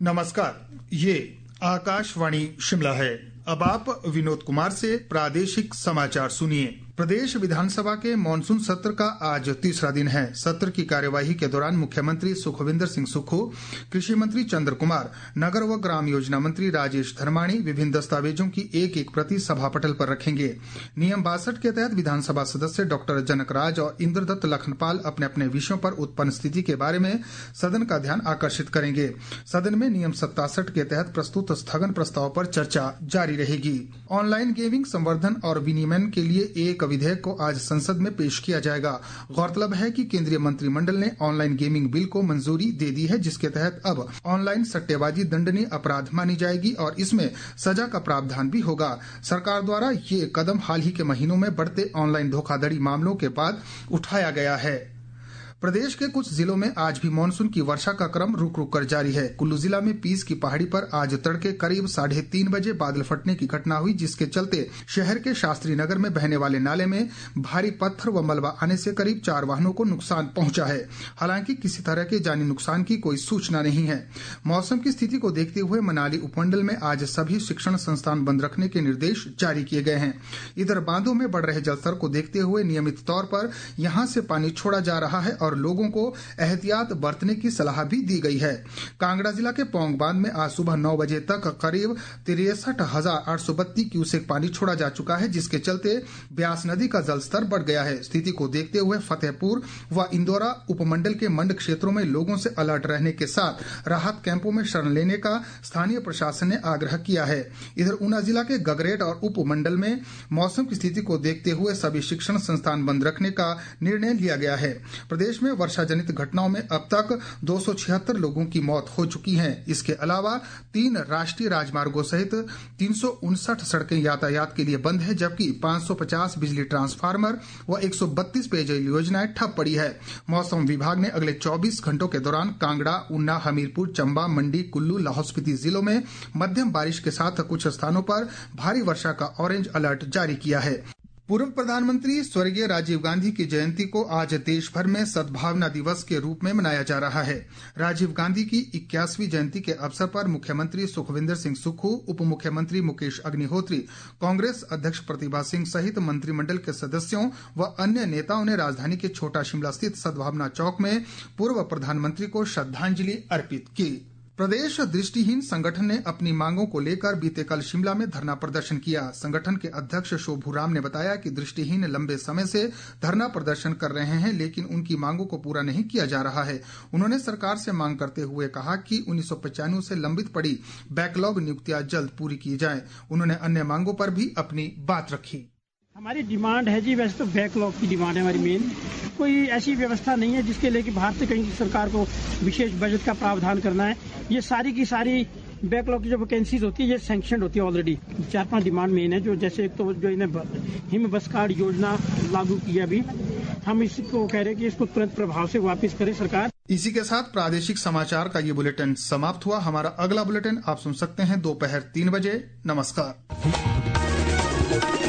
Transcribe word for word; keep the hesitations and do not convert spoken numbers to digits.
नमस्कार, ये आकाशवाणी शिमला है। अब आप विनोद कुमार से प्रादेशिक समाचार सुनिए। प्रदेश विधानसभा के मानसून सत्र का आज तीसरा दिन है। सत्र की कार्यवाही के दौरान मुख्यमंत्री सुखविंदर सिंह सुक्खू, कृषि मंत्री चंद्र कुमार, नगर व ग्राम योजना मंत्री राजेश धर्माणी विभिन्न दस्तावेजों की एक एक प्रति सभा पटल पर रखेंगे। नियम बासठ के तहत विधानसभा सदस्य डॉक्टर जनकराज और इंद्रदत्त लखनपाल अपने अपने विषयों पर उत्पन्न स्थिति के बारे में सदन का ध्यान आकर्षित करेंगे। सदन में नियम सत्तासठ के तहत प्रस्तुत स्थगन प्रस्ताव पर चर्चा जारी रहेगी। ऑनलाइन गेमिंग संवर्धन और विनियमन के लिए एक विधेयक को आज संसद में पेश किया जाएगा। गौरतलब है कि केंद्रीय मंत्रिमंडल ने ऑनलाइन गेमिंग बिल को मंजूरी दे दी है, जिसके तहत अब ऑनलाइन सट्टेबाजी दंडनीय अपराध मानी जाएगी और इसमें सजा का प्रावधान भी होगा। सरकार द्वारा ये कदम हाल ही के महीनों में बढ़ते ऑनलाइन धोखाधड़ी मामलों के बाद उठाया गया है। प्रदेश के कुछ जिलों में आज भी मानसून की वर्षा का क्रम रुक रुक कर जारी है। कुल्लू जिला में पीस की पहाड़ी पर आज तड़के करीब साढ़े तीन बजे बादल फटने की घटना हुई, जिसके चलते शहर के शास्त्री नगर में बहने वाले नाले में भारी पत्थर व मलबा आने से करीब चार वाहनों को नुकसान पहुंचा है। हालांकि किसी तरह के जानी नुकसान की कोई सूचना नहीं है। मौसम की स्थिति को देखते हुए मनाली उपमंडल में आज सभी शिक्षण संस्थान बंद रखने के निर्देश जारी किए गए हैं। इधर बांधों में बढ़ रहे जलस्तर को देखते हुए नियमित तौर पर यहां से पानी छोड़ा जा रहा है और लोगों को एहतियात बरतने की सलाह भी दी गई है। कांगड़ा जिला के पौंग बांध में आज सुबह नौ बजे तक करीब तिरसठ हजार आठ सौ बत्तीस क्यूसेक पानी छोड़ा जा चुका है, जिसके चलते ब्यास नदी का जलस्तर बढ़ गया है। स्थिति को देखते हुए फतेहपुर व इंदौरा उपमंडल के मंड क्षेत्रों में लोगों से अलर्ट रहने के साथ राहत कैंपों में शरण लेने का स्थानीय प्रशासन ने आग्रह किया है। इधर ऊना जिला के गगरेट और उपमंडल में मौसम की स्थिति को देखते हुए सभी शिक्षण संस्थान बंद रखने का निर्णय लिया गया है। प्रदेश में वर्षा जनित घटनाओं में अब तक दो सौ छिहत्तर लोगों की मौत हो चुकी है। इसके अलावा तीन राष्ट्रीय राजमार्गों सहित तीन सौ उनसठ सड़कें यातायात के लिए बंद है, जबकि पांच सौ पचास बिजली ट्रांसफार्मर व एक सौ बत्तीस पेयजल योजनाएं ठप पड़ी है। मौसम विभाग ने अगले चौबीस घंटों के दौरान कांगड़ा, ऊना, हमीरपुर, चंबा, मंडी, कुल्लू, लाहौल स्पीति जिलों में मध्यम बारिश के साथ कुछ स्थानों पर भारी वर्षा का ऑरेंज अलर्ट जारी किया है। पूर्व प्रधानमंत्री स्वर्गीय राजीव गांधी की जयंती को आज देश भर में सद्भावना दिवस के रूप में मनाया जा रहा है। राजीव गांधी की इक्यासवीं जयंती के अवसर पर मुख्यमंत्री सुखविंदर सिंह सुक्खू, उप मुख्यमंत्री मुकेश अग्निहोत्री, कांग्रेस अध्यक्ष प्रतिभा सिंह सहित मंत्रिमंडल के सदस्यों व अन्य नेताओं ने राजधानी के छोटा शिमला स्थित सद्भावना चौक में पूर्व प्रधानमंत्री को श्रद्धांजलि अर्पित की। प्रदेश दृष्टिहीन संगठन ने अपनी मांगों को लेकर बीते कल शिमला में धरना प्रदर्शन किया। संगठन के अध्यक्ष शोभू राम ने बताया कि दृष्टिहीन लंबे समय से धरना प्रदर्शन कर रहे हैं, लेकिन उनकी मांगों को पूरा नहीं किया जा रहा है। उन्होंने सरकार से मांग करते हुए कहा कि उन्नीस सौ पचानवे से लंबित पड़ी बैकलॉग नियुक्तियां जल्द पूरी की जाएं। उन्होंने अन्य मांगों पर भी अपनी बात रखी। हमारी डिमांड है जी, वैसे तो बैकलॉग की डिमांड है हमारी मेन। कोई ऐसी व्यवस्था नहीं है जिसके लिए कि बाहर से कहीं सरकार को विशेष बजट का प्रावधान करना है। ये सारी की सारी बैकलॉग की जो वैकेंसीज होती है ये सैंक्शन होती है ऑलरेडी। चार पांच डिमांड मेन है, जो जैसे एक तो जो इन्हें हिम बस कार्ड योजना लागू की है, अभी हम इसको कह रहे हैं कि इसको तुरंत प्रभाव से वापस करे सरकार। इसी के साथ प्रादेशिक समाचार का ये बुलेटिन समाप्त हुआ। हमारा अगला बुलेटिन आप सुन सकते हैं दोपहर तीन बजे। नमस्कार।